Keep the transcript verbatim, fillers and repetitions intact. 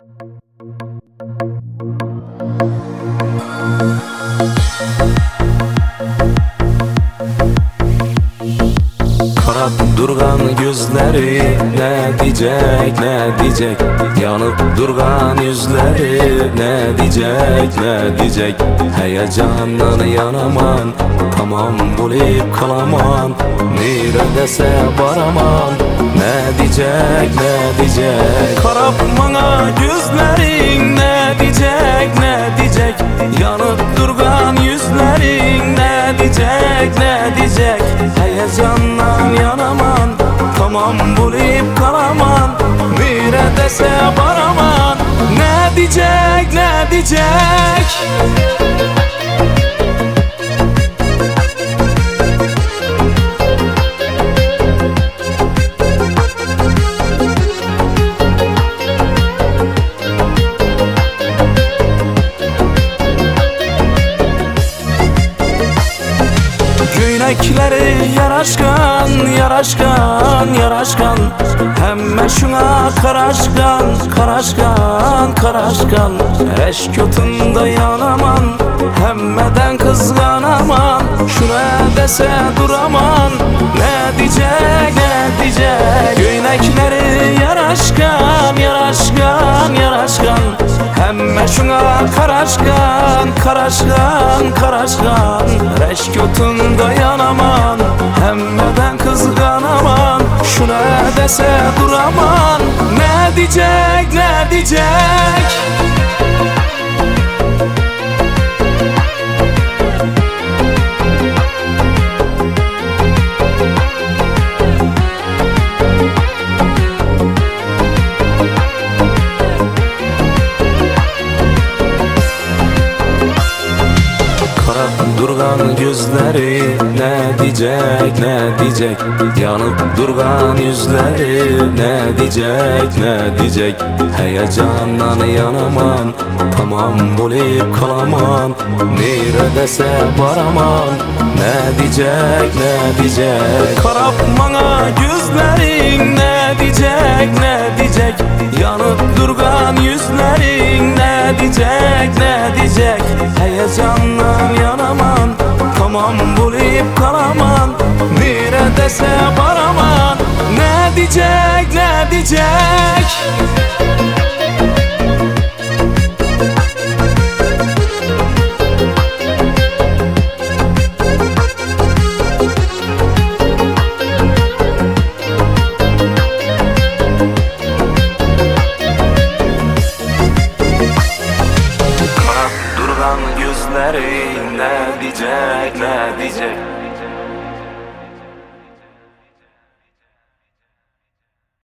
Karab durgan gözleri ne diyecek, ne diyecek? Yanıp durgan yüzleri ne diyecek, ne diyecek? Heyecandan yanaman, tamam bulup kalaman. Neredese baraman, ne diyecek, ne diyecek? Karab bana gözlerin ne diyecek, ne diyecek? Yanıp durgan yüzlerin ne diyecek, ne diyecek? Heyecandan yanaman, tamam bulup kalaman. Neredese baraman, ne diyecek, ne diyecek? Göynekleri yaraşkan, yaraşkan, yaraşkan. Hemme şuna karaşkan, karaşkan, karaşkan. Eşk yotunda yanaman, hemmeden kızganaman. Şuna dese duraman, ne diyecek, ne diyecek? Göynekleri yaraşkan, yaraşkan, yaraşkan. Hemme şuna karaşkan, karaşkan, karaşkan. Eşk yotunda yanaman, hemmeden kızganaman. Şuna dese duraman, ne diyecek, ne diyecek? Durgan gözleri ne diyecek, ne diyecek? Yanıp durgan yüzleri ne diyecek, ne diyecek? Heyecandan yanaman, tamam bulup kalaman. Neredese baraman, ne diyecek, ne diyecek? Karab bana gözlerin ne diyecek, ne diyecek? Yanıp durgan yüzlerin ne diyecek, ne diyecek? Heyecandan yanaman, tamam bulup kalaman. Neredese baraman, ne diyecek, ne diyecek? Gözleri ne diyecek, ne diyecek?